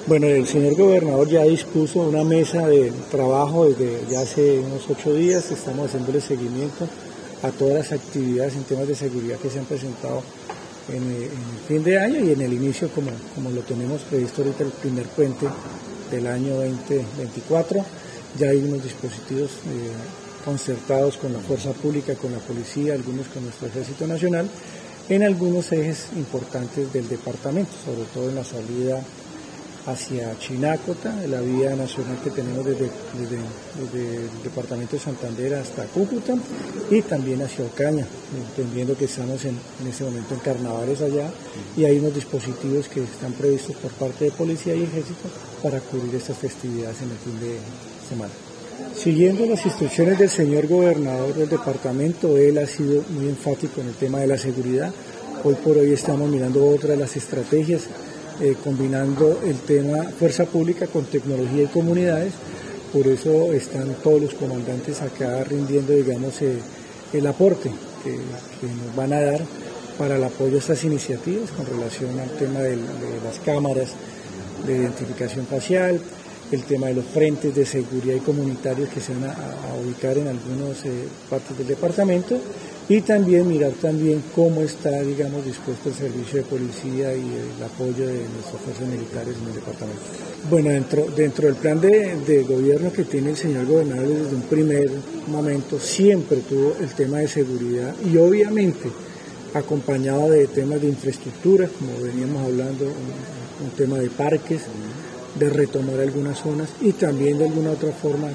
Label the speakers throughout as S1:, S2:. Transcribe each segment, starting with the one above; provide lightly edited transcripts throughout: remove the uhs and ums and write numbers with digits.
S1: Bueno, el señor gobernador ya dispuso una mesa de trabajo desde ya hace unos 8 días. Estamos haciéndole seguimiento a todas las actividades en temas de seguridad que se han presentado en el fin de año y en el inicio, como lo tenemos previsto ahorita, el primer puente del año 2024. Ya hay unos dispositivos concertados con la fuerza pública, con la policía, algunos con nuestro Ejército Nacional, en algunos ejes importantes del departamento, sobre todo en la salida hacia Chinácota, la vía nacional que tenemos desde el departamento de Santander hasta Cúcuta, y también hacia Ocaña, entendiendo que estamos en este momento en carnavales allá, y hay unos dispositivos que están previstos por parte de Policía y Ejército para cubrir estas festividades en el fin de semana. Siguiendo las instrucciones del señor gobernador del departamento, él ha sido muy enfático en el tema de la seguridad. Hoy por hoy estamos mirando otra de las estrategias, combinando el tema fuerza pública con tecnología y comunidades. Por eso están todos los comandantes acá rindiendo, digamos, el aporte que nos van a dar para el apoyo a estas iniciativas con relación al tema de las cámaras de identificación facial, el tema de los frentes de seguridad y comunitarios que se van a ubicar en algunas partes del departamento, y también mirar también cómo está, digamos, dispuesto el servicio de policía y el apoyo de nuestras fuerzas militares en el departamento. Bueno, dentro del plan de gobierno que tiene el señor gobernador, desde un primer momento siempre tuvo el tema de seguridad y obviamente acompañado de temas de infraestructura, como veníamos hablando, un tema de parques, de retomar algunas zonas y también de alguna otra forma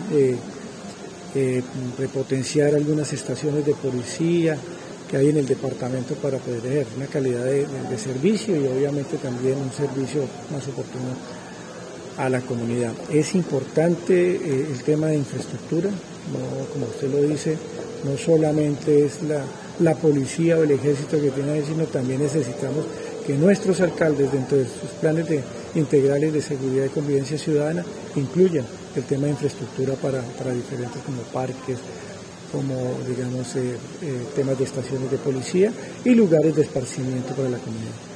S1: repotenciar algunas estaciones de policía que hay en el departamento para poder ejercer una calidad de servicio y obviamente también un servicio más oportuno a la comunidad. Es importante el tema de infraestructura, no, como usted lo dice, no solamente es la policía o el ejército que tiene ahí, sino también necesitamos que nuestros alcaldes, dentro de sus planes integrales de seguridad y convivencia ciudadana, incluyan el tema de infraestructura para diferentes como parques, como digamos temas de estaciones de policía y lugares de esparcimiento para la comunidad.